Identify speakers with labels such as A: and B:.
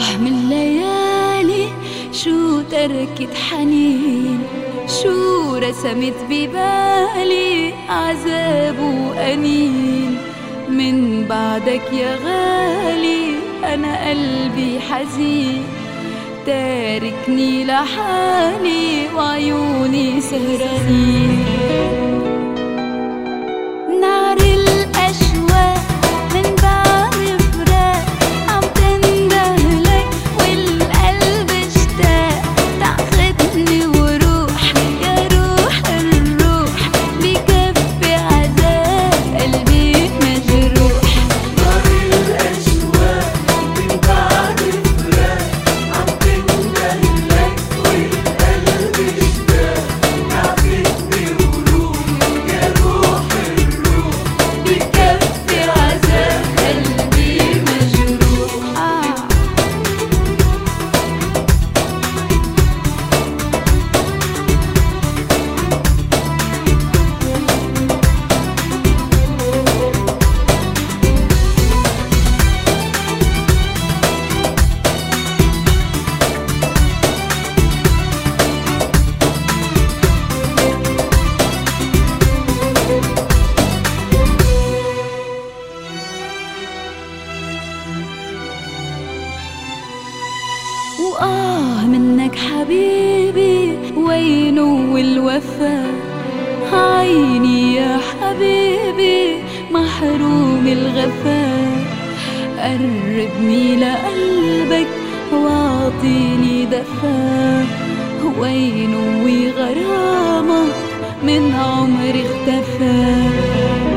A: من ليالي شو تركت حنين، شو رسمت ببالي عذاب وأنين. من بعدك يا غالي أنا قلبي حزين، تاركني لحالي وعيوني سهرانين. نار الأشواق من بعد فراق عم تندهلك والقلب اشتاق، تاخدني وروح يا روح الروح بكفي عذاب قلبي مجروح.
B: نار الأشواق من بعد فراق عم تندهلك والقلب اشتاق، تاخدني وروح يا روح الروح
A: بكفي عذاب قلبي مجروح. منك حبيبي وينو الوفا، عيني يا حبيبي محروم الغفا. قربني لقلبك واعطيني دفا، وينو غرامك من عمري اختفى.